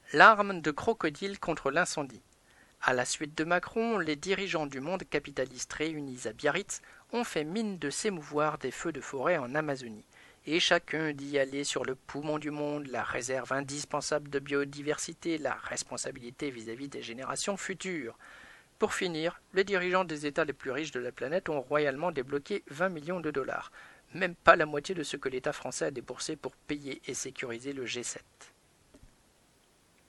L'arme de crocodile contre l'incendie. À la suite de Macron, les dirigeants du monde capitaliste réunis à Biarritz ont fait mine de s'émouvoir des feux de forêt en Amazonie, et chacun d'y aller sur le poumon du monde, la réserve indispensable de biodiversité, la responsabilité vis-à-vis des générations futures. Pour finir, les dirigeants des États les plus riches de la planète ont royalement débloqué 20 millions de dollars, même pas la moitié de ce que l'État français a déboursé pour payer et sécuriser le G7.